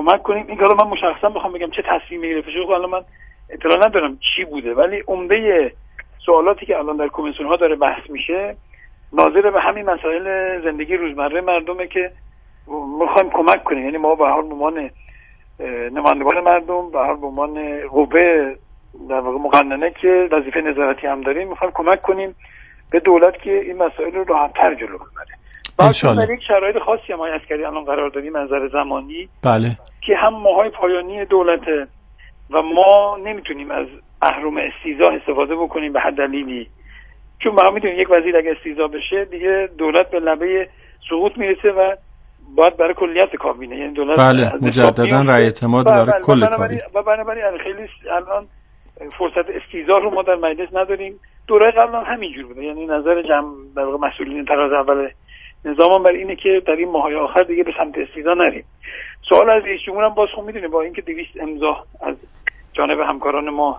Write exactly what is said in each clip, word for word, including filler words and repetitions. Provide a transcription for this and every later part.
کمک کنیم. این حالا من مشخصا بخوام بگم چه تصمیمی گرفته شده، حالا من اطلاع ندارم چی بوده، ولی عمده سوالاتی که الان در کمیسیون ها داره بحث میشه ناظر به همین مسائل زندگی روزمره مردمه که میخوایم کمک کنیم. یعنی ما به هر عنوان نمایندگان مردم، به هر عنوان قوه در واقع مقننه که وظیفه نظارتی هم داریم، میخوایم کمک کنیم به دولت که این مسائل رو راحت‌تر جلو ببره. انشالله. در یک شرایط خاصی هم عسکری الان قرار داریم از نظر زمانی، بله، که هم ماهای پایانی دولته و ما نمیتونیم از اهرم استیضاح استفاده بکنیم به هر دلیلی، چون ما میدونیم یک وزیر اگه استیضاح بشه دیگه دولت به لبه سقوط میرسه و باید برای کلیت کابینه، یعنی دولت بله مجددا رأی اعتماد برای کل کابینه. و بنابراین خیلی الان فرصت استیضاح رو ما در مجلس نداریم. دوره قبلا همینجور بوده، یعنی نظر جمع در واقع مسئولین تراز اول نظام برای اینه که در این ماهای آخر دیگه به سمت استیضاح نریم. سوال از رئیس جمهور هم باز خود میدونیم با اینکه دویست امضا از جانب همکاران ما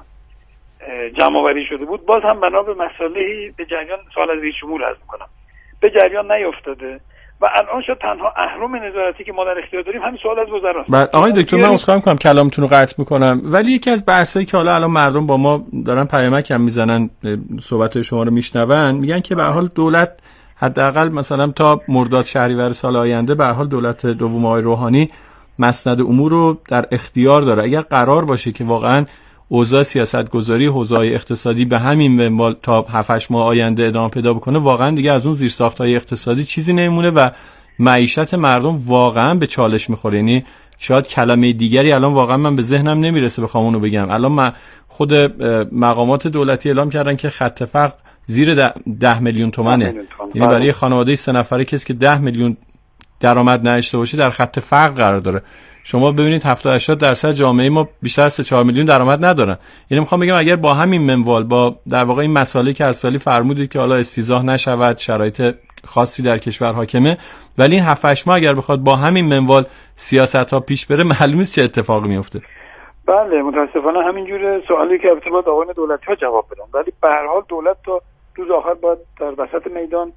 جمع آوری شده بود، باز هم بنا به مسائلی به جریان سوال از رئیس جمهور عرض میکنم به جریان نیافتاده و الان شد تنها اهرم نظارتی که ما در اختیار داریم همین سوال از وزراست. بعد آقای دکتر من عذرخواهی میکنم کلامتون رو قطع میکنم، ولی یکی از بحثایی که حالا الان مردم با ما دارن پیامک هم میزنن، صحبت شما رو میشنون، میگن که به هر حال دولت حداقل مثلا تا مرداد شهریور سال آینده به هر حال دولت دوم آقای روحانی مسند امور رو در اختیار داره. اگر قرار باشه که واقعا اوضاع سیاستگذاری حوزه اقتصادی به همین منوال تا هفت هشت ماه آینده ادامه پیدا بکنه، واقعا دیگه از اون زیرساخت‌های اقتصادی چیزی نمیمونه و معیشت مردم واقعا به چالش میخوره. یعنی شاید کلمه دیگری الان واقعا من به ذهنم نمیرسه بخوام اونو بگم. الان ما خود مقامات دولتی اعلام کردن که خط فقر زیر ده, ده میلیون تومنه، یعنی برای خانواده سه نفره کسی که ده میلیون درآمد نداشته باشه در خط فقر قرار داره. شما ببینید هفتاد هشتاد درصد جامعه ما بیشتر از سه چهار میلیون درآمد ندارن. یعنی میخوام بگم اگر با همین منوال با در واقع این مسائلی که از سالی فرمودید که حالا استیضاح نشود، شرایط خاصی در کشور حاکمه، ولی این هفت هشت ماه اگر بخواد با همین منوال سیاست‌ها پیش بره معلومه چه اتفاقی میفته. بله متاسفانه همینجوره. سوالی که البته باید آقایان دولتی‌ها جواب بدن، ولی به هر حال دولت تا روز آخر باید در وسط میدان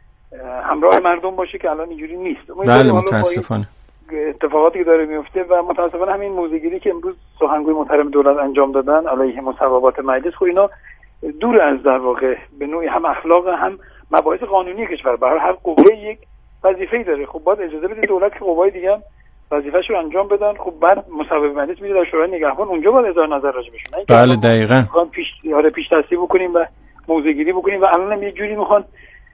همراه مردم باشه که الان اینجوری نیست. بله متاسفانه اتفاقاتی که داره میفته و متاسفانه همین موزگیری که امروز سخنگوی محترم دولت انجام دادن علیه مصوبات مجلس، خب اینا دور از در واقع به نوعی هم اخلاق هم مباحث قانونی کشور. به هر قوه یک وظیفه‌ای داره، خب باید اجازه بده دولت که قوای دیگه هم وظیفه‌ش رو انجام بدن. خب بعد مصوبه مجلس میره در شورای نگهبان، اونجا باید اظهار نظر راجع بهشون. بله دقیقاً میخوان پیش آره پیش دستی بکنیم و موزگیری بکنیم و الان هم یه جوری میخوان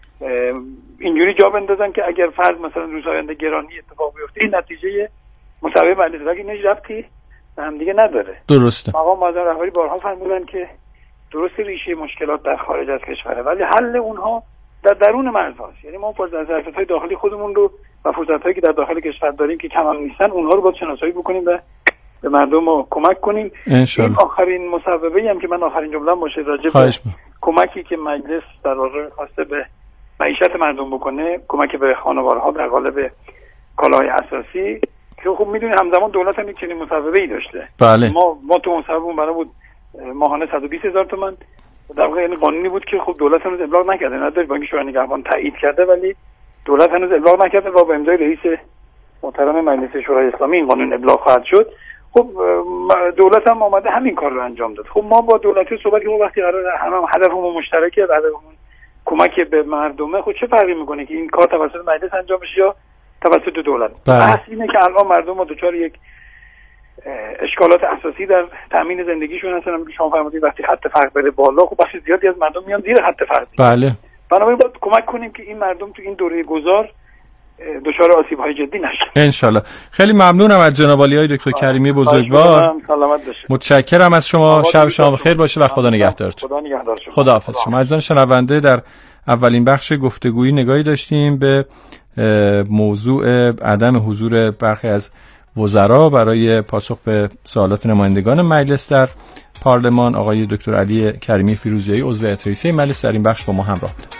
اینجوری جا بندازن که اگر فرض مثلا روز آینده گرانی اتفاق بیفته این نتیجه مصوبه مجلس دیگه نش ربطی به هم دیگه نداره. درسته. مقام معظم رهبری بارها فرمودن که درست ریشه مشکلات در خارج از کشوره ولی حل اونها در درون مرزهاست. یعنی ما فرصت‌های داخلی خودمون رو و فرصت‌هایی که در داخل کشور داریم که کم هم نیستن اونها رو باید شناسایی بکنیم و به مردم رو کمک کنیم. این آخرین مصوبه‌ای هم که من آخرین جمله‌ام باشه راجع به کمکی که مجلس در واقع خواسته به معیشت مردم بکنه، کمک به خانوارها در قالب کالاهای اساسی که خب میدونی همزمان دولت هم یک چنین مصوبه‌ای داشته. بله. ما ما تو مصوبهمون بنا بود ماهانه صد و بیست هزار تومان در واقع یعنی قانونی بود که خب دولت هنوز ابلاغ نکرده، نداره با اینکه شورای نگهبان تایید کرده ولی دولت هنوز ابلاغ نکرده و با امضای رئیس محترم مجلس شورای اسلامی این قانون ابلاغ خواهد شد. خب دولت هم آمده همین کار رو انجام داد. خب ما با دولتی صحبت که وقتی قرار همه هدفمون مشترکه، هدفمون کمک به مردمه، خود چه فرقی میکنه که این کار توسط مجلس انجام بشه یا توسط دولت؟ بحث اینه که الان مردم ما دچار یک اشکالات اساسی در تامین زندگیشون هستن. شما فرمودید وقتی خط فقر بره بالا خب بخش زیادی از مردم میان زیر خط فقر. بله. بنابراین باید کمک کنیم که این مردم تو این دوره گذار دچار آسیب‌های جدی نشن. ان شاءالله. خیلی ممنونم از جناب عالی دکتر کریمی بزرگوار. سلامت باشید. متشکرم از شما. شب شما بخیر باشه و خدا نگهدارتون. خدا نگهدار شما. خداحافظ شما. عزیزان شنونده در اولین بخش گفتگویی نگاهی داشتیم به موضوع عدم حضور برخی از وزرا برای پاسخ به سوالات نمایندگان مجلس در پارلمان. آقای دکتر علی کریمی فیروزیایی عضو هیئت رئیسه مجلس در این بخش با ما همراه بود.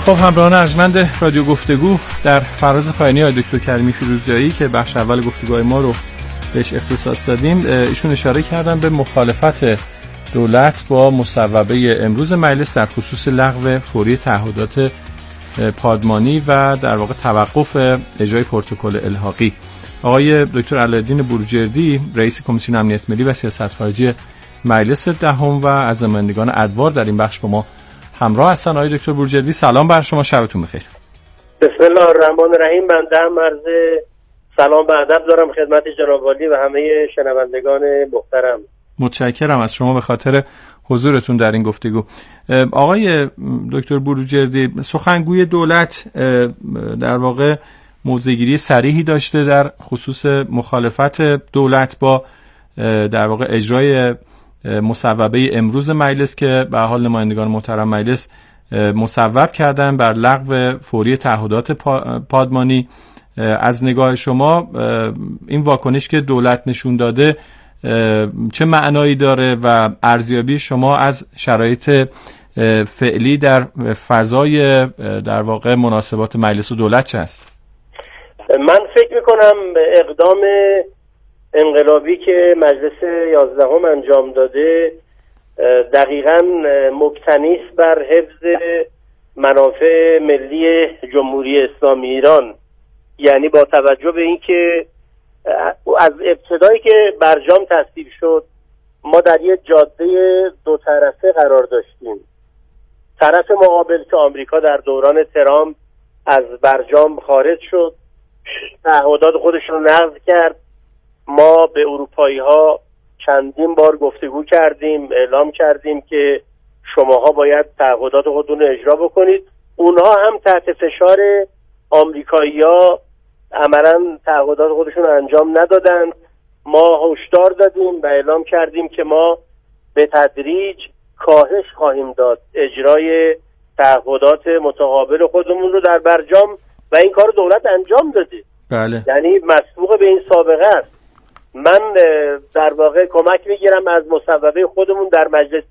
خب همراهان ارجمند رادیو گفتگو، در فراز پایانی آقای دکتر کریمی فیروزجایی که بخش اول گفتگوهای ما رو بهش اختصاص دادیم، ایشون اشاره کردن به مخالفت دولت با مصوبه امروز مجلس در خصوص لغو فوری تعهدات پادمانی و در واقع توقف اجرای پروتکل الحاقی. آقای دکتر علایالدین بروجردی رئیس کمیسیون امنیت ملی و سیاست خارجی مجلس دهم و از نمایندگان ادوار در این بخش با ما همراه هستن. آقای دکتر بروجردی سلام بر شما، شبتون بخیر. بسم الله الرحمن الرحیم. بنده هم عرض سلام و ادب دارم خدمت جناب عالی و همه شنوندگان محترم. متشکرم از شما به خاطر حضورتون در این گفتگو. آقای دکتر بروجردی، سخنگوی دولت در واقع موضع‌گیری صریحی داشته در خصوص مخالفت دولت با در واقع اجرای مصوبه امروز مجلس که به حال نمایندگان محترم مجلس مصوب کردن بر لغو فوری تعهدات پادمانی. از نگاه شما این واکنش که دولت نشون داده چه معنایی داره و ارزیابی شما از شرایط فعلی در فضای در واقع مناسبات مجلس و دولت چه است؟ من فکر میکنم اقدام انقلابی که مجلس یازدهم انجام داده دقیقاً مبتنی است بر حفظ منافع ملی جمهوری اسلامی ایران. یعنی با توجه به اینکه از ابتدایی که برجام تصویب شد ما در یک جاده دو طرفه قرار داشتیم. طرف مقابل که آمریکا در دوران ترامپ از برجام خارج شد، تعهدات خودش رو نقض کرد. ما به اروپایی ها چندین بار گفتگو کردیم، اعلام کردیم که شماها باید تعهدات خودتون رو اجرا بکنید. اونها هم تحت فشار آمریکایی ها عملاً تعهدات خودشون رو انجام ندادند. ما هشدار دادیم و اعلام کردیم که ما به تدریج کاهش خواهیم داد اجرای تعهدات متقابل خودمون رو در برجام و این کار دولت انجام داده. بله. یعنی مسبوق به این سابقه است. من در واقع کمک میگیرم از مصوبه خودمون در مجلس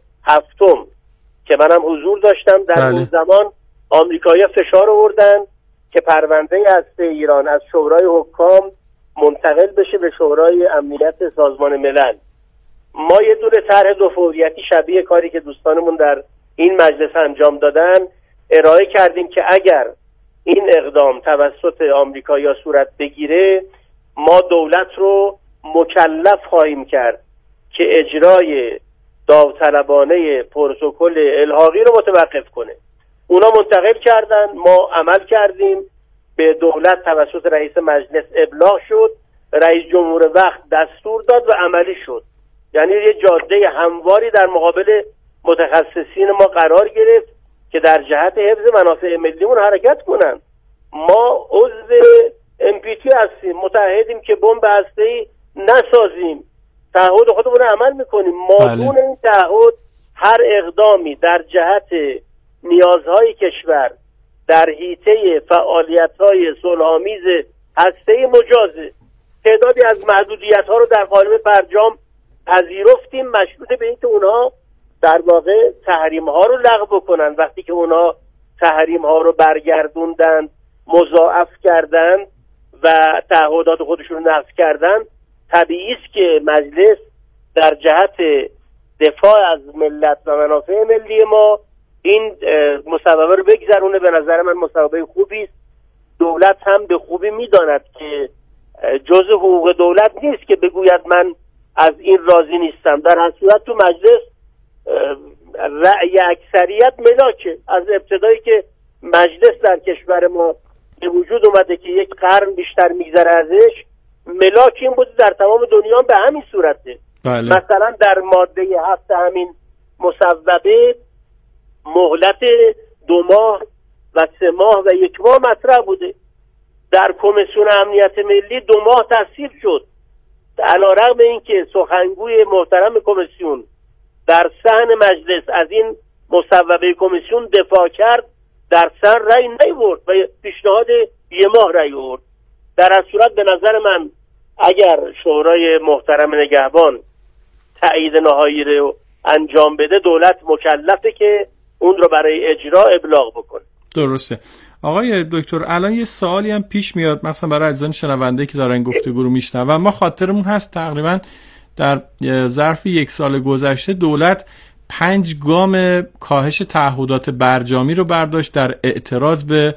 هفتم که منم حضور داشتم. در بله. اون زمان آمریکایی‌ها فشار آوردن که پرونده هسته ایران از شورای حکام منتقل بشه به شورای امنیت سازمان ملل. ما یه دونه طرح دو فوریتی شبیه کاری که دوستانمون در این مجلس انجام دادن ارائه کردیم که اگر این اقدام توسط آمریکایی‌ها صورت بگیره ما دولت رو مکلف خواهیم کرد که اجرای داوطلبانه پروتکل الحاقی رو متوقف کنه. اونا منتقل کردن، ما عمل کردیم، به دولت توسط رئیس مجلس ابلاغ شد، رئیس جمهور وقت دستور داد و عملی شد. یعنی یه جاده همواری در مقابل متخصصین ما قرار گرفت که در جهت حفظ منافع ملیمون حرکت کنن. ما عضو ام پی تی هستیم، متعهدیم که بمب هسته‌ای نسازیم، تعهد خودمون رو عمل میکنیم. مادون این تعهد هر اقدامی در جهت نیازهای کشور در حیطه فعالیت‌های صلح‌آمیز هسته‌ای مجازه. تعدادی از محدودیت‌ها رو در قالب برجام پذیرفتیم مشروط به اینکه اونها در واقع تحریم‌ها رو لغو بکنن. وقتی که اونها تحریم‌ها رو برگردوندن، مضاعف کردن و تعهدات خودشون رو نقض کردن، طبیعی است که مجلس در جهت دفاع از ملت و منافع ملی ما این مصوبه رو بگذرونه. به نظر من مصوبه خوبی است. دولت هم به خوبی میداند که جزء حقوق دولت نیست که بگوید من از این راضی نیستم. در هر صورت تو مجلس رأی اکثریت ملاکه. از ابتدایی که مجلس در کشور ما به وجود اومده که یک قرن بیشتر میگذره ازش، ملاک این بوده در تمام دنیا به همین صورته. بله. مثلا در ماده هفت همین مصوبه مهلت دو ماه و سه ماه و یک ماه مطرح بوده. در کمیسیون امنیت ملی دو ماه تصویب شد. علیرغم اینکه سخنگوی محترم کمیسیون در صحن مجلس از این مصوبه کمیسیون دفاع کرد، در صحن رأی نیاورد و پیشنهاد یه ماه رأی آورد. در اصل صورت به نظر من اگر شورای محترم نگهبان تایید نهایی رو انجام بده، دولت مکلفه که اون رو برای اجرا ابلاغ بکنه. درسته. آقای دکتر الان یه سوالی هم پیش میاد مثلا برای عزیزان شنونده که دارن گفتگو رو میشنون. ما خاطرمون هست تقریبا در ظرف یک سال گذشته دولت پنج گام کاهش تعهدات برجامی رو برداشت در اعتراض به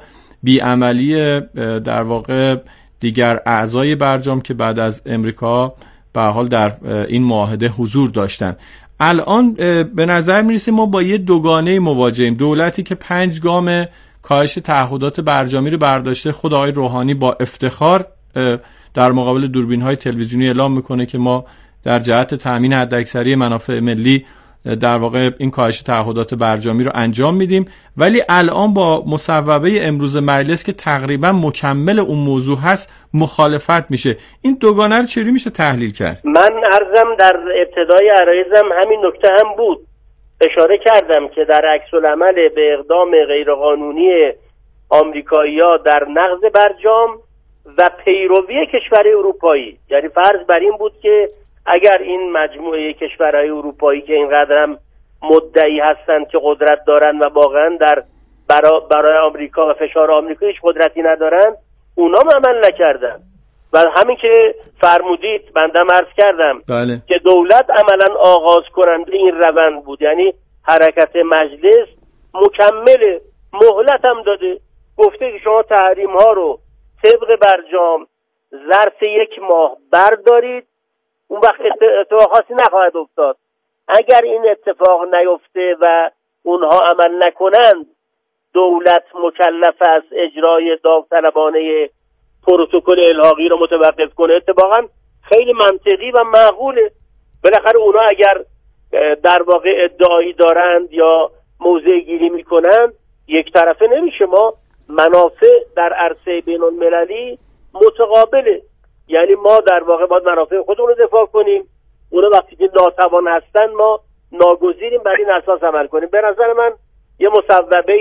بیعملی در واقع دیگر اعضای برجام که بعد از امریکا به حال در این معاهده حضور داشتن. الان به نظر میرسه ما با یه دوگانه مواجهیم. دولتی که پنج گام کاهش تعهدات برجامی رو برداشته، خود آقای روحانی با افتخار در مقابل دوربین‌های تلویزیونی اعلام میکنه که ما در جهت تامین حداکثری منافع ملی در واقع این کاهش تعهدات برجامی رو انجام میدیم، ولی الان با مصوبه امروز مجلس که تقریبا مکمل اون موضوع هست مخالفت میشه. این دوگانه رو چجوری میشه تحلیل کرد؟ من عرضم در ابتدای عرایزم همین نکته هم بود، اشاره کردم که در عکس العمل به اقدام غیرقانونی آمریکایی‌ها در نقض برجام و پیروی کشورهای اروپایی، یعنی فرض بر این بود که اگر این مجموعه کشورهای اروپایی که اینقدر هم مدعی هستند که قدرت دارن و واقعا در برا برای آمریکا و فشار آمریکا هیچ قدرتی ندارن، اونا عمل نکردن و همین که فرمودید بندم عرض کردم بله. که دولت عملا آغاز کننده این روند بود، یعنی حرکت مجلس مکمل مهلت هم داده، گفته که شما تحریم ها رو طبق برجام ظرف یک ماه بردارید، اون وقت اتفاق خاصی نخواهد افتاد. اگر این اتفاق نیفته و اونها عمل نکنند، دولت مکلف است اجرای داوطلبانه پروتکل الحاقی رو متوقف کنه. اتفاقا خیلی منطقی و معقوله. بالاخره اونا اگر در واقع ادعایی دارند یا موضع گیری میکنند یک طرفه نمیشه. ما منافع در عرصه بین المللی متقابله، یعنی ما در واقع باید منافع خودمون رو دفاع کنیم، اونا وقتی که ناتوان هستن ما ناگزیریم بر این اساس عمل کنیم. به نظر من یه مصوبه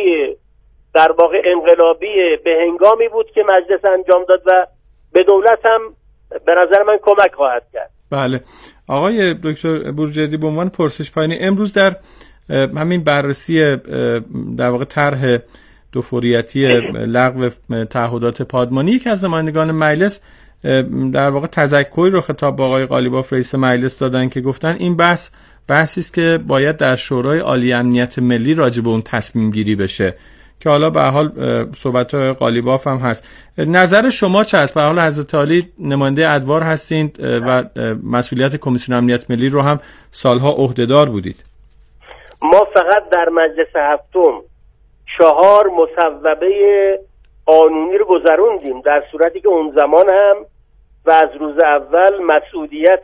در واقع انقلابی به هنگامی بود که مجلس انجام داد و به دولت هم به نظر من کمک خواهد کرد. بله آقای دکتر بروجردی، به عنوان پرسش پایینی امروز در همین بررسی در واقع طرح دوفوریتی لغو تعهدات پادمانی، یکی از نمایندگان مجلس در واقع تذکری رو خطاب با آقای قالیباف رئیس مجلس دادن که گفتن این بحث بحثی است که باید در شورای عالی امنیت ملی راجع به اون تصمیم گیری بشه، که حالا به هر حال صحبت قالیباف هم هست. نظر شما چه است؟ به هر حال حضرت عالی نماینده ادوار هستید و مسئولیت کمیسیون امنیت ملی رو هم سالها عهدهدار بودید. ما فقط در مجلس هفتم چهار مصوبه قانونی رو گذروندیم، در صورتی که اون زمان هم و از روز اول مسئولیت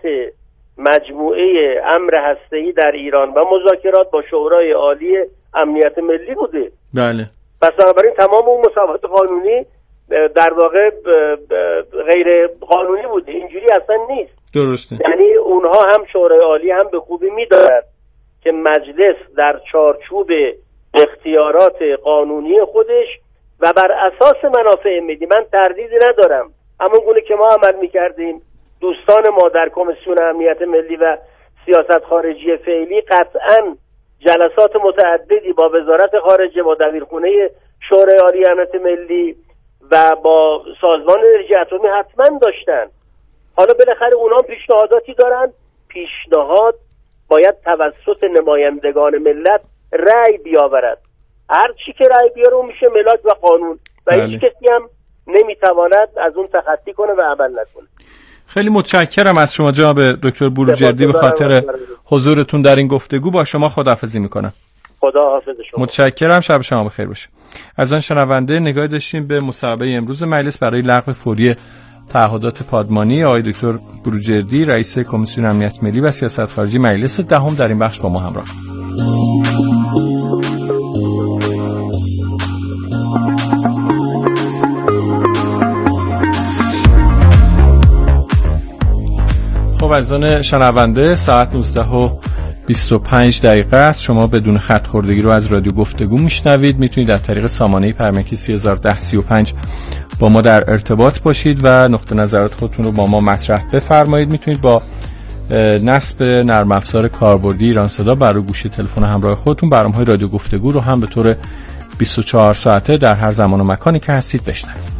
مجموعه امر هسته‌ای در ایران و مذاکرات با شورای عالی امنیت ملی بوده. بله. پس بنابراین تمام اون مصوبات قانونی در واقع غیر قانونی بوده، اینجوری اصلا نیست. درسته. یعنی اونها هم شورای عالی هم به خوبی می‌داند که مجلس در چارچوب اختیارات قانونی خودش و بر اساس منافع ملی، من تردیدی ندارم همون گونه که ما عمل می‌کردیم، دوستان ما در کمیسیون امنیت ملی و سیاست خارجی فعلی قطعاً جلسات متعددی با وزارت خارجه، با دبیرخونه شورای عالی امنیت ملی و با سازمان انرژی اتمی حتما داشتن. حالا بالاخره اونا پیشنهاداتی دارن، پیشنهاد باید توسط نمایندگان ملت رأی بیاورد، هر چی که رأی بیاره اون میشه ملاک و قانون و بله. هیچ کسی هم نمیتواند از اون تخطی کنه و عمل نکنه. خیلی متشکرم از شما جناب دکتر بروجردی به خاطر حضورتون در این گفتگو. با شما خداحافظی میکنم. خدا حافظ شما. متشکرم، شب شما بخیر باشه. از آن شنونده نگاه داشتیم به مصوبه امروز مجلس برای لغو فوری تعهدات پادمانی. آقای دکتر بروجردی رئیس کمیسیون امنیت ملی و سیاست خارجی مجلس دهم در این بخش با ما همراه. خب عزیزان شنونده، ساعت نوزده و بیست و پنج دقیقه است. شما بدون خط خوردگی رو از رادیو گفتگو میشنوید. میتونید از طریق سامانه پیامکی سی هزار و ده سی و پنج با ما در ارتباط باشید و نقطه نظرات خودتون رو با ما مطرح بفرمایید. میتونید با نصب نرم افزار کاربردی ایران صدا بر گوشی تلفن همراه خودتون برنامه‌های رادیو گفتگو رو هم به طور بیست و چهار ساعته در هر زمان و مکانی که هستید بشنوید.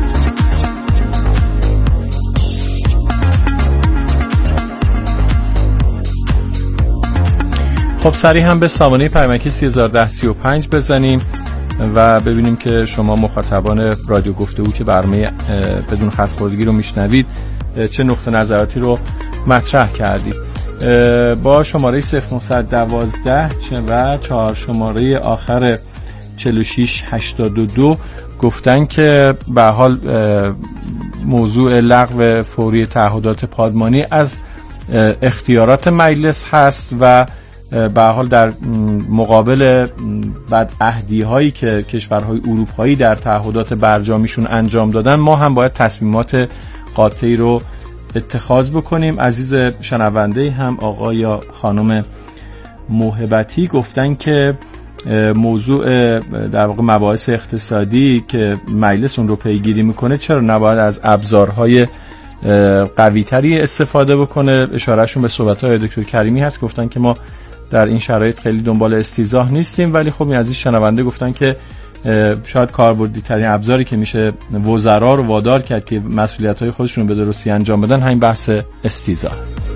خب سریع هم به سامانه پیامکی سه هزار و ده سی و پنج بزنیم و ببینیم که شما مخاطبان رادیو گفتگو که برنامه بدون خط خوردگی رو میشنوید چه نقطه نظراتی رو مطرح کردید. با شماره صفر نهصد و دوازده و چهار شماره آخر چهل و شش هشتاد و دو گفتن که به حال موضوع لغو فوری تعهدات پادمانی از اختیارات مجلس هست و به حال در مقابل بدعهدی هایی که کشورهای اروپایی در تعهدات برجامیشون انجام دادن ما هم باید تصمیمات قاطعی رو اتخاذ بکنیم. عزیز شنونده هم آقا یا خانم موهبتی گفتن که موضوع در واقع مباحث اقتصادی که مجلس اون رو پیگیری میکنه چرا نباید از ابزارهای قوی‌تری استفاده بکنه. اشارهشون به صحبت‌های دکتر کریمی هست، گفتن که ما در این شرایط خیلی دنبال استیضاح نیستیم، ولی خب این عزیز شنونده گفتن که شاید کاربردی ترین ابزاری که میشه وزرا رو وادار کرد که مسئولیت‌های خودشون رو به درستی انجام بدن همین بحث استیضاح.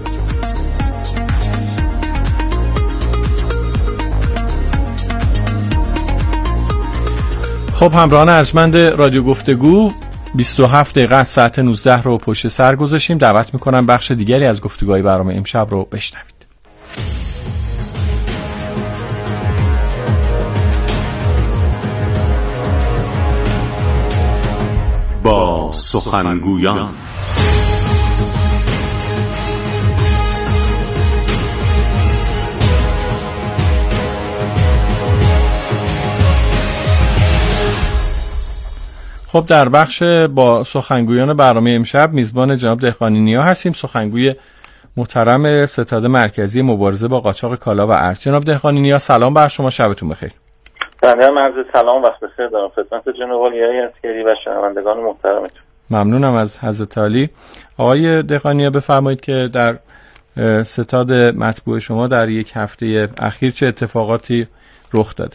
خب همراهان ارجمند رادیو گفتگو بیست و هفت دقیقه از ساعت نوزده رو پشت سر گذاشتیم. دعوت میکنم بخش دیگری از گفتگوهای برنامه امشب رو بشنوید. با سخنگویان خب در بخش با سخنگویان برنامه امشب میزبان جناب دهقانی نیا هستیم، سخنگوی محترم ستاد مرکزی مبارزه با قاچاق کالا و ارز. جناب دهقانی نیا سلام بر شما، شبتون بخیر. بنده هم عرض سلام وقت بخیر دارم خدمت جناب عالی عسکری و شنوندگان محترمتون. ممنونم از حضرت عالی. آقای دهقانی نیا بفرمایید که در ستاد مطبوع شما در یک هفته اخیر چه اتفاقاتی رخ داده؟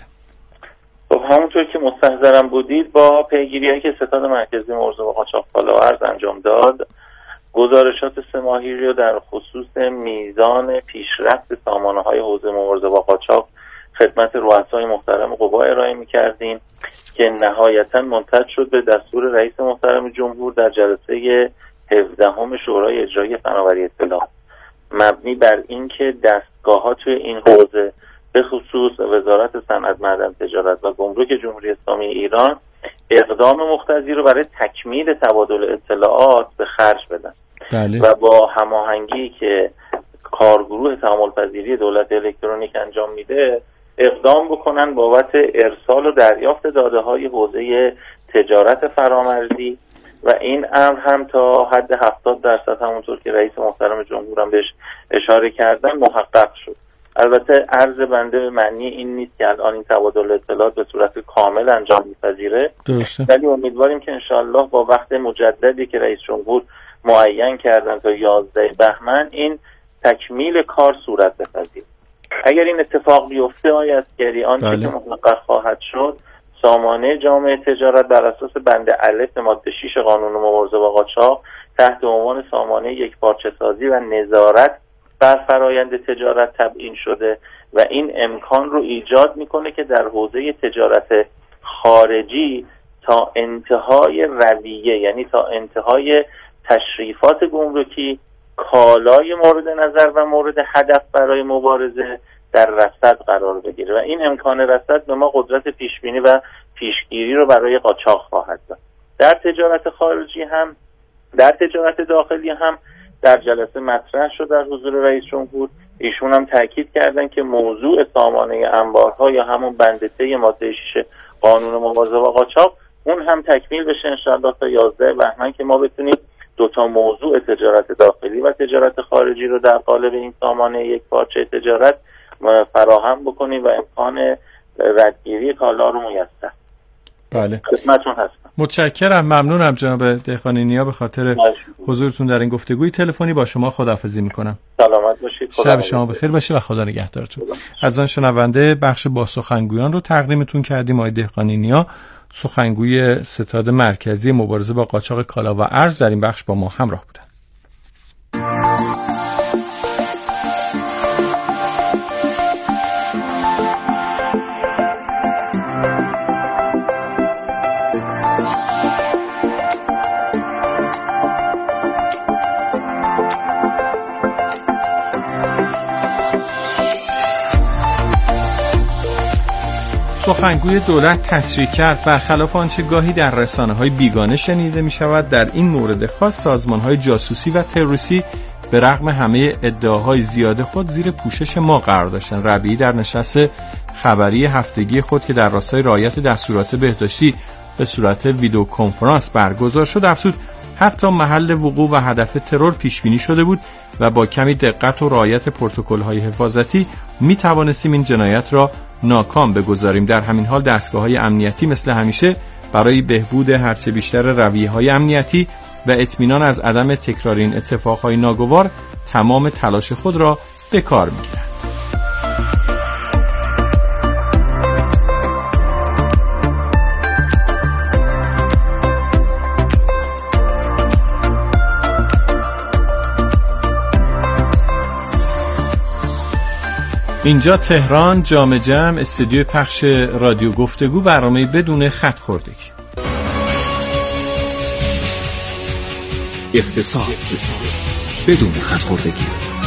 خب همونطور که مستحضرم بودید با پیگیری‌هایی که ستاد مرکزی مبارزه با قاچاق کالا و ارز انجام داد، گزارشات سه ماهی رو در خصوص میزان پیشرفت سامانه‌های حوزه مبارزه با قاچاق خدمت رؤسای محترم قوا ارائه می‌کردیم که نهایتاً منتج شد به دستور رئیس محترم جمهور در جلسه هفدهم شورای اجرایی فناوری اطلاعات، مبنی بر اینکه دستگاه‌ها توی این حوزه به خصوص وزارت صنعت، معدن، تجارت و گمرک جمهوری اسلامی ایران اقدام مقتضی رو برای تکمیل تبادل اطلاعات به خرج بدن. بله. و با هماهنگی که کارگروه تعامل‌پذیری دولت الکترونیک انجام میده اقدام بکنن بابت ارسال و دریافت داده‌های حوزه تجارت فرامرزی و این امر هم تا حد هفتاد درصد همونطور که رئیس محترم جمهورم بهش اشاره کردن محقق شد. البته عرض بنده به معنی این نیست که الان این تبادل اطلاعات به صورت کامل انجام می‌پذیره، ولی امیدواریم که انشالله با وقت مجددی که رئیس جمهور معین کردن تا یازده بهمن این تکمیل کار صورت بپذیره. اگر این اتفاق بیفته آقای عسکری آنچه که محقق خواهد شد سامانه جامعه تجارت بر اساس بند الف ماده شش قانون مبارزه با قاچاق تحت عنوان سامانه یکپارچه سازی و نظارت بر فرایند تجارت تبیین شده و این امکان رو ایجاد میکنه که در حوزه تجارت خارجی تا انتهای رویه، یعنی تا انتهای تشریفات گمرکی، کالای مورد نظر و مورد هدف برای مبارزه در رصد قرار بگیره و این امکان رصد به ما قدرت پیشبینی و پیشگیری رو برای قاچاق خواهد داد. در تجارت خارجی هم در تجارت داخلی هم در جلسه مطرح شد در حضور رئیس جمهور. ایشون هم تاکید کردن که موضوع سامانه انبارها یا همون بند سه ماده شش قانون مبارزه با قاچاق اون هم تکمیل بشه انشاءالله تا یازده بهمن که ما بتونیم دو تا موضوع تجارت داخلی و تجارت خارجی رو در قالب این سامانه یک پارچه تجارت فراهم بکنیم و امکان ردگیری کالا رو میسر. بله. خدمتتون هستم. متشکرم، ممنونم جناب دهقانی نیا به خاطر حضورتون در این گفتگوی تلفنی. با شما خداحافظی میکنم. سلامت باشید. شب شما بخیر باشه و خدا نگهدارتون. از آن شنونده بخش با سخنگویان رو تقدیمتون کردیم. آقای دهقانی نیا، سخنگوی ستاد مرکزی مبارزه با قاچاق کالا و ارز، در این بخش با ما همراه بودن. سخنگوی دولت تصریح کرد برخلاف آنچه گاهی در رسانه‌های بیگانه شنیده می‌شود، در این مورد خاص سازمان‌های جاسوسی و تروریستی به رغم همه ادعاهای زیاد خود زیر پوشش ما قرار داشتند. ربیعی در نشست خبری هفتگی خود که در راستای رعایت دستورات بهداشتی به صورت ویدیو کنفرانس برگزار شد افزود حتی محل وقوع و هدف ترور پیش بینی شده بود و با کمی دقت و رعایت پروتکل‌های حفاظتی می توانستیم این جنایت را ناکام بگذاریم. در همین حال دستگاه‌های امنیتی مثل همیشه برای بهبود هرچه بیشتر رویه‌های امنیتی و اطمینان از عدم تکرار این اتفاقهای ناگوار تمام تلاش خود را به کار می‌گیرند. اینجا تهران، جام جم، استودیو پخش رادیو گفتگو، برنامه بدون خط خوردگی. اقتصاد بدون خط خوردگی.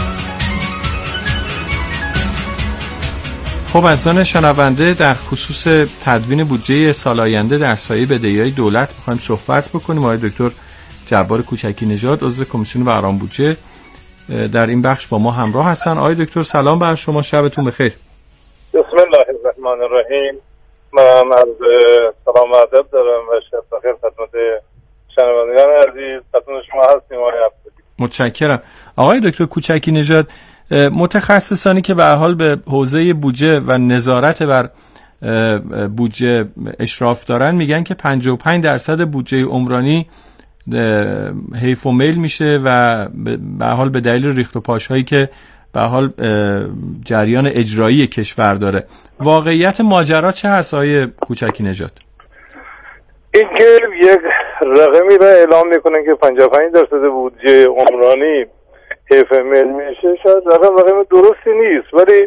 خب از آن شنونده در خصوص تدوین بودجه سال آینده در سایه بدهی‌های دولت می‌خوایم صحبت بکنیم. آقای دکتر جبار کوچکی نژاد، عضو کمیسیون برنامه بودجه، در این بخش با ما همراه هستن. آقای دکتر سلام بر شما، شبتون بخیر. بسم الله الرحمن الرحیم. من از سلام و ادب دارم و شب بخیر خدمت شنوندگان عزیز. خدمت شما هستیم آقای عبدی. متشکرم. آقای دکتر کوچکی نژاد، متخصصانی که به هر حال به حوزه بودجه و نظارت بر بودجه اشراف دارن میگن که پنجاه و پنج درصد بودجه عمرانی حیف و میل میشه و به حال به دلیل ریخت و پاشهایی که به حال جریان اجرایی کشور داره. واقعیت ماجرا چه هست آقای کوچکی نژاد؟ این که یک رقمی را اعلام میکنن که پنجاه و پنج درصد بودجه عمرانی حیف میل میشه، شاید رقم رقم درستی نیست، ولی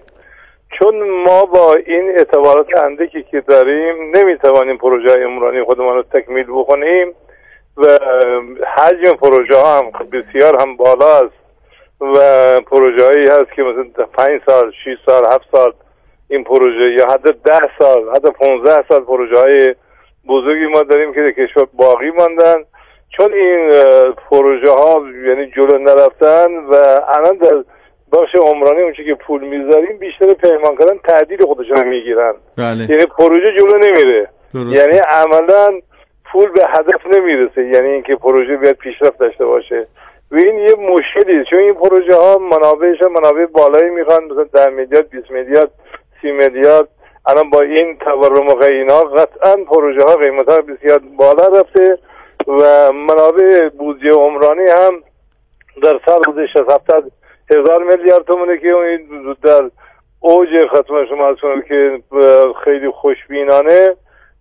چون ما با این اعتبارات اندکی که داریم نمیتوانیم پروژه عمرانی خودمان رو تکمیل بکنیم و حجم پروژه ها هم بسیار هم بالا است و پروژه هایی هست که مثلا پنج سال، شش سال، هفت سال این پروژه یا حتی ده سال، حتی پانزده سال پروژه های بزرگی ما داریم که در کشور باقی ماندن. چون این پروژه ها یعنی جلو نرفتن و الان در بخش عمرانی اونچه که پول میذاریم بیشتر پیمان کردن تعدیل خودشون میگیرن. بله. یعنی پروژه جلو نمیره. درست. یعنی عملا پول به هدف نمیرسه، یعنی اینکه پروژه بیاد پیشرفت داشته باشه و این یه مشکلیه، چون این پروژه ها منابعش منابع بالایی میخوان، مثلا ده میلیارد، بیست میلیارد، سی میلیارد. الان با این تورم و غینا قطعا پروژه ها قیمت ها بسیار بالا رفته و منابع بودجه عمرانی هم در سال حدود شصت هفتاد هزار میلیارد تومونه که اون در اوج خدمت شما از کنم که خیلی خوشبینانه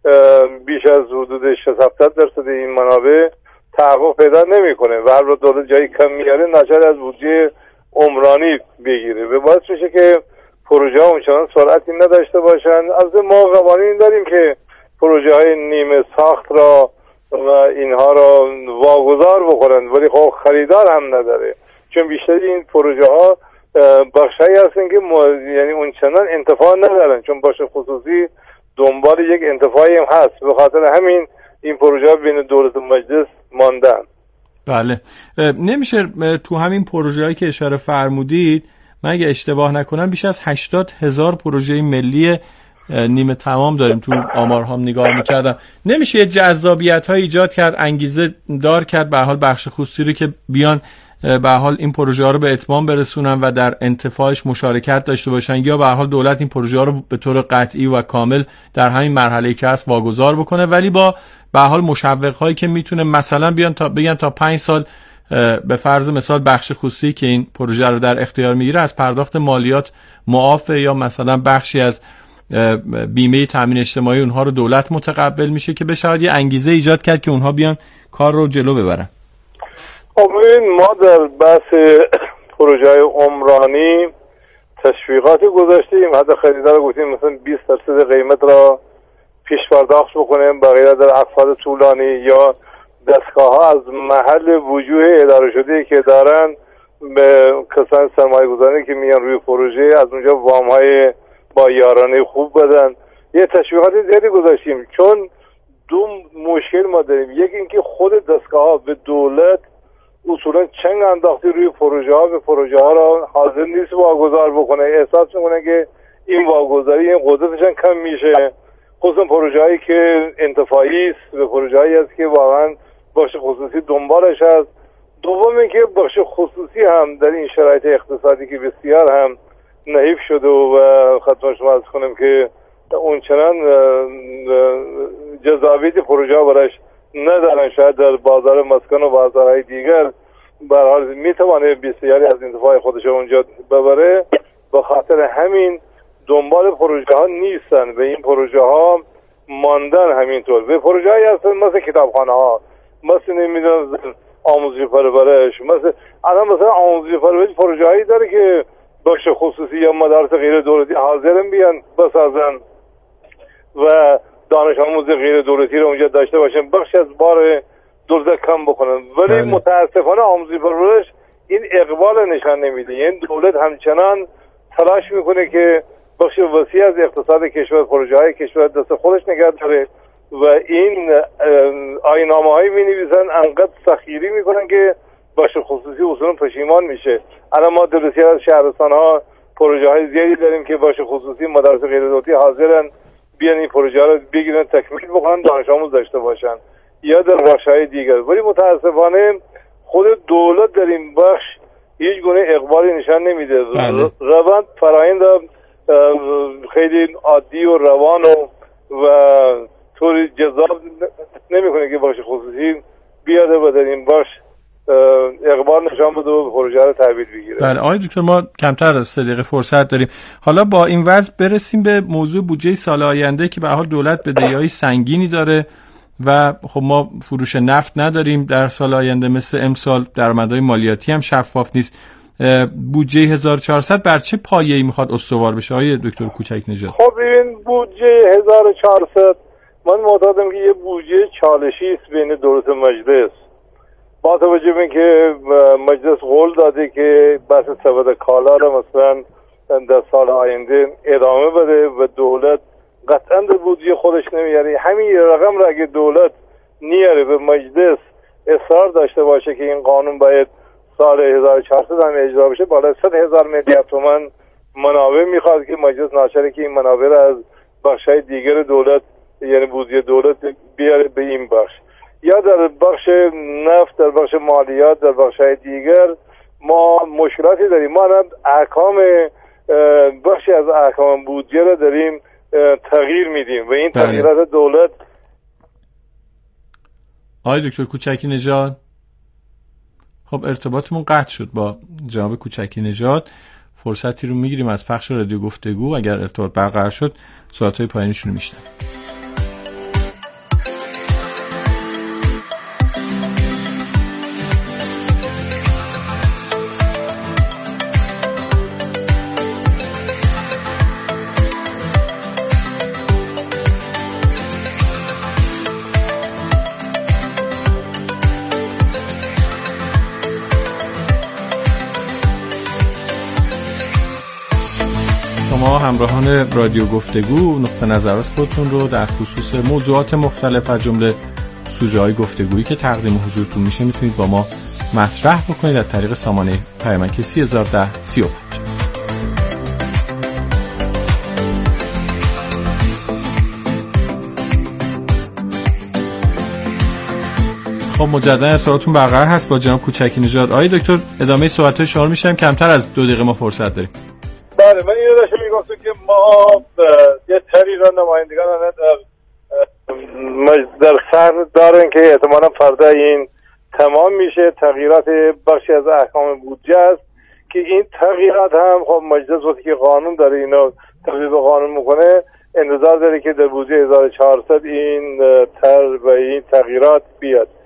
بیش از حدود شصت هفتاد درصد این منابع تحقق پیدا نمیکنه و هر رو دولت جایی کم میاره ناچار از بودجه عمرانی بگیره و باعث میشه که پروژه ها اونچنان سرعتی نداشته باشن. از ما قوانین داریم که پروژه های نیمه ساخت را و اینها را واگذار بکنن، ولی خب خریدار هم نداره، چون بیشتر این پروژه ها بخشایی هستن که یعنی اونچنان انتفاع ندارن، چون بخش خصوصی دنبال یک انتفاعی هم هست، به خاطر همین این پروژه ها بین دولت و مجلس ماندن. بله. نمیشه تو همین پروژه هایی که اشاره فرمودید، من اگه اشتباه نکنم بیش از هشتاد هزار پروژه ملی نیمه تمام داریم، تو آمارها نگاه میکردم. نمیشه یه جذابیت های ایجاد کرد، انگیزه دار کرد به حال بخش خصوصی رو که بیان به حال این پروژه ها رو به اتمام برسونن و در انتفاعش مشارکت داشته باشن، یا به حال دولت این پروژه ها رو به طور قطعی و کامل در همین مرحله که هست واگذار بکنه، ولی با به حال مشوق هایی که میتونه مثلا بیان تا بگن تا پنج سال به فرض مثال بخش خصوصی که این پروژه رو در اختیار میگیره از پرداخت مالیات معافه، یا مثلا بخشی از بیمه تامین اجتماعی اونها رو دولت متقبل میشه، که بشه یه انگیزه ایجاد کرد که اونها بیان کار رو جلو ببرن. خب ما در بحث پروژه عمرانی تشویقاتی گذاشتیم، حتی خریدار رو گفتیم مثلا بیست درصد قیمت را پیش پرداخت بکنیم، بقیه در اقساط طولانی، یا دستگاه ها از محل وجوه اداره شده که دارن به کسان سرمایه گذاری که میان روی پروژه از اونجا وام های با یارانه خوب بدن. یه تشویقات زیادی گذاشتیم، چون دو مشکل ما داریم. یکی اینکه خود دستگاه ها به دولت اصولا چنگ انداختی روی پروژه ها، به پروژه ها را حاضر نیست واگذار بکنه، احساس میکنه که این واگذاری این قدرتشان کم میشه، خصوصا پروژه هایی که انتفاعی است، به پروژه هایی است که واقعا بخش خصوصی دنبالش هست. دوم اینکه بخش خصوصی هم در این شرایط اقتصادی که بسیار هم نحیف شده و خدمت شما عرض کنم که اون چنان جذابیت پروژه ها برش ندارن، شاید در بازار مسکن و بازارهای دیگر به هر حال میتونه بسیاری از انتفاع خودش اونجا ببره. به خاطر همین دنبال پروژه ها نیستن و این پروژه ها ماندن. همینطور به پروژه هایی هستن مثل کتابخانه ها، مثل نمیدونم آموزشی پرورش، مثل الان مثلا آموزشی پرورش پروژه هایی داره که بخش خصوصی یا مدارس غیر دولتی حاضرن بیان بسازن و دانش آموز غیر دولتی رو اونجا داشته باشن، بخش از بار دولت کم بکنن. ولی بله. متاسفانه آموزشی پرورش این اقبال نشان نمیده. یعنی دولت همچنان تلاش میکنه که بخش وسیع از اقتصاد کشور، پروژه های کشور دست خودش نگه داره و این آیین‌نامه هایی می نویسن انقدر سخیری میکنن که بخش خصوصی اصولا پشیمان میشه. الان ما در بسیار از شهرستان ها پروژه های زیادی داریم که بخش خصوصی مدارس غیر دولتی حاضرن بیان این پروژه ها رو بگیرن تکمیل بکنن، دانش آموز داشته باشن، یا در بخش های دیگر. ولی متاسفانه خود دولت در این بخش هیچ گونه اقبالی نشان نمیده. بله. روند فرآیند خیلی عادی و روان و و طوری جذاب نمیکنه که بخش خصوصی بیاده و در این بخش اقبال نشان بده و پروژه رو تحویل بگیره. بله آقای دکتر، ما کمتر از سه دقیقه فرصت داریم. حالا با این وضع برسیم به موضوع بودجه سال آینده که به حال دولت بدهی‌های سنگینی داره و خب ما فروش نفت نداریم در سال آینده مثل امسال، درآمدهای مالیاتی هم شفاف نیست. بودجه هزار و چهارصد بر چه پایه‌ای میخواد استوار بشه آقای دکتر کوچک نژاد؟ خب این بودجه هزار و چهارصد من معتقدم که یه بودجه چالشی است بین دولت و مجلس، با توجه به اینکه مجلس قول داده که بحث سبد کالا را مثلا در سال آینده ادامه بده و دولت قطعا در بودجه خودش نمیاره. همین رقم را اگه دولت نیاره به مجلس اصرار داشته باشه که این قانون باید سال هزار و چهارصد هم اجرا بشه، بالای صد هزار میلیارد تومان منابع میخواد که مجلس ناچاره که این منابع را از بخش‌های دیگر دولت یعنی بودجه دولت بیاره به این بخش، یا در بخش نفت، در بخش مالیات، در بخش‌های دیگر ما مشکلاتی داریم. ما الان احکام بخشی از احکام بودجه را داریم تغییر میدیم و این تغییرات دولت. آقای دکتر کوچکی نژاد، خب ارتباطمون قطع شد با جناب کوچکی نژاد. فرصتی رو میگیریم از پخش رادیو گفتگو، اگر ارتباط برقرار شد ساعت‌های پایانیشون رو میشنم. همراهان رادیو گفتگو نقطه نظرات خودتون رو در خصوص موضوعات مختلف از جمله سوژه‌های گفتگویی که تقدیم حضورتون میشه میتونید با ما مطرح بکنید از طریق سامانه پیامک سی هزار و ده سی و پنج. خب مجددا ارتباطتون برقرار هست با جناب کوچکی نژاد. آقای دکتر ادامه صحبت‌های شما رو میشم، کمتر از دو دقیقه ما فرصت داریم. بله، من اینو داشتم میگفتم که ما یه سری را نمایندگان در در سر دارن که احتمالاً فردا این تمام میشه. تغییرات بخشی از احکام بودجه است که این تغییرات هم خب مجلس وقتی که قانون داره اینو تطبیق قانون میکنه انتظار داره که در بودجه هزار و چهارصد این تر و این تغییرات بیاد.